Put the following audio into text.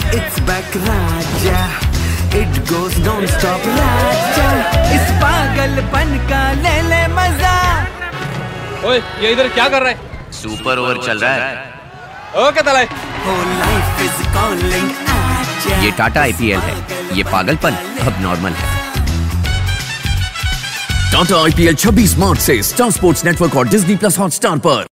It's back Raja, it goes non-stop राजा, इस पागलपन का ले ले मजा। ओए ये इधर क्या कर रहा है? सुपर ओवर चल रहा है। ओके तलाई। Oh life is calling आजा। ये टाटा IPL है, ये पागलपन अब नॉर्मल है। टाटा IPL 26 मार्च से स्टार स्पोर्ट्स नेटवर्क और Disney+ हॉटस्टार पर।